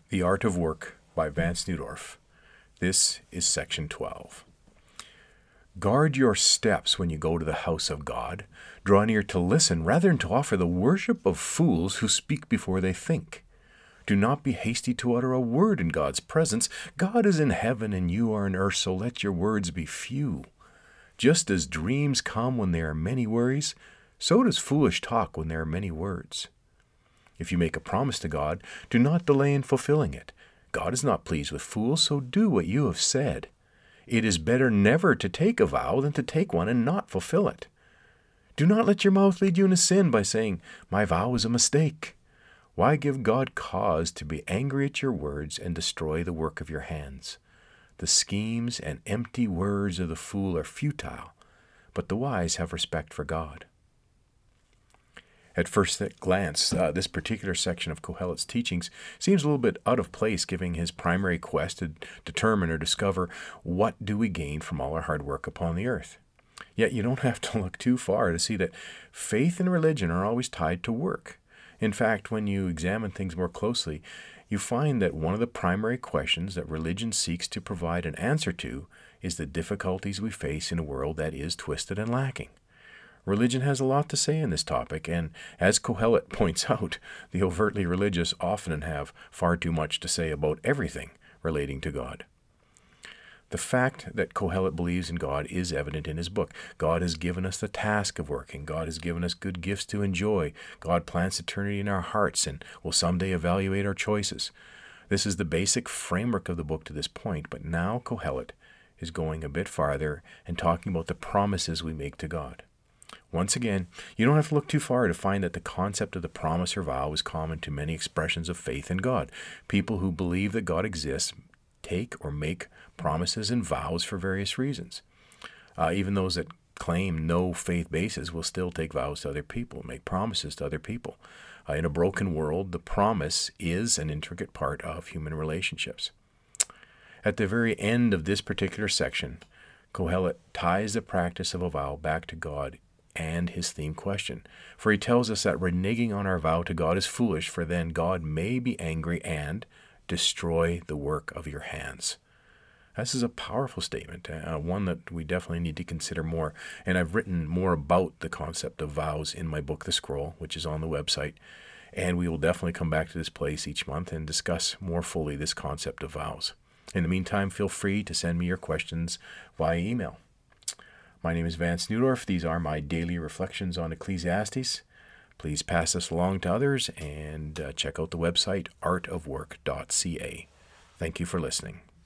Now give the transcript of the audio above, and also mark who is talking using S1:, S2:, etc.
S1: The Art of Work by Vance Neudorf. This is Section 12. Guard your steps when you go to the house of God. Draw near to listen rather than to offer the worship of fools who speak before they think. Do not be hasty to utter a word in God's presence. God is in heaven and you are on earth, so let your words be few. Just as dreams come when there are many worries, so does foolish talk when there are many words. If you make a promise to God, do not delay in fulfilling it. God is not pleased with fools, so do what you have said. It is better never to take a vow than to take one and not fulfill it. Do not let your mouth lead you into sin by saying, "My vow is a mistake." Why give God cause to be angry at your words and destroy the work of your hands? The schemes and empty words of the fool are futile, but the wise have respect for God. At first glance, this particular section of Kohelet's teachings seems a little bit out of place, given his primary quest to determine or discover what do we gain from all our hard work upon the earth. Yet you don't have to look too far to see that faith and religion are always tied to work. In fact, when you examine things more closely, you find that one of the primary questions that religion seeks to provide an answer to is the difficulties we face in a world that is twisted and lacking. Religion has a lot to say in this topic, and as Kohelet points out, the overtly religious often have far too much to say about everything relating to God. The fact that Kohelet believes in God is evident in his book. God has given us the task of working. God has given us good gifts to enjoy. God plants eternity in our hearts and will someday evaluate our choices. This is the basic framework of the book to this point, but now Kohelet is going a bit farther and talking about the promises we make to God. Once again, you don't have to look too far to find that the concept of the promise or vow is common to many expressions of faith in God. People who believe that God exists take or make promises and vows for various reasons. Even those that claim no faith basis will still take vows to other people, make promises to other people. In a broken world, the promise is an intricate part of human relationships. At the very end of this particular section, Kohelet ties the practice of a vow back to God and his theme question. For he tells us that reneging on our vow to God is foolish, for then God may be angry and destroy the work of your hands. This is a powerful statement, one that we definitely need to consider more. And I've written more about the concept of vows in my book, The Scroll, which is on the website. And we will definitely come back to this place each month and discuss more fully this concept of vows. In the meantime, feel free to send me your questions via email. My name is Vance Neudorf. These are my daily reflections on Ecclesiastes. Please pass this along to others and check out the website artofwork.ca. Thank you for listening.